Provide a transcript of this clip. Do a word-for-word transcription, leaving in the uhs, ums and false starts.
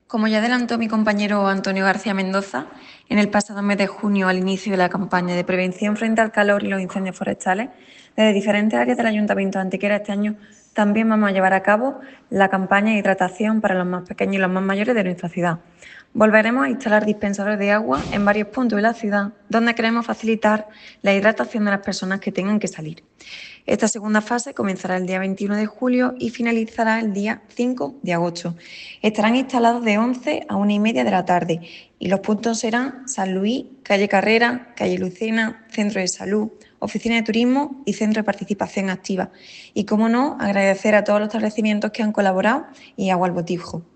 Como ya adelantó mi compañero Antonio García Mendoza, en el pasado mes de junio, al inicio de la campaña de prevención frente al calor y los incendios forestales, desde diferentes áreas del Ayuntamiento de Antequera este año también vamos a llevar a cabo la campaña de hidratación para los más pequeños y los más mayores de nuestra ciudad. Volveremos a instalar dispensadores de agua en varios puntos de la ciudad, donde queremos facilitar la hidratación de las personas que tengan que salir. Esta segunda fase comenzará el día veintiuno de julio y finalizará el día cinco de agosto. Estarán instalados de once a una y media de la tarde y los puntos serán San Luis, calle Carrera, calle Lucena, Centro de Salud, Oficina de Turismo y Centro de Participación Activa. Y, como no, agradecer a todos los establecimientos que han colaborado y Agua al Botijo.